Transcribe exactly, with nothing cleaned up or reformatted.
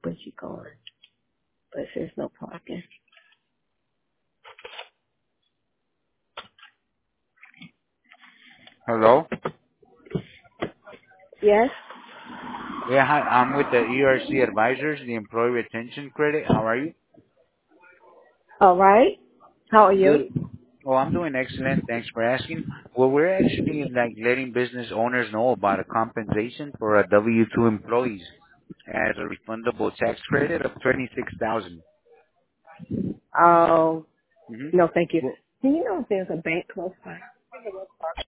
when she's gone. But there's no parking. Hello? Yes? Yeah, hi. I'm with the E R C Advisors, the Employee Retention Credit. How are you? All right. How are you? Good. Oh, I'm doing excellent. Thanks for asking. Well, we're actually like letting business owners know about a compensation for a W two employees as a refundable tax credit of twenty-six thousand Um, dollars. no, thank you. Mm-hmm. Do you know if there's a bank close by?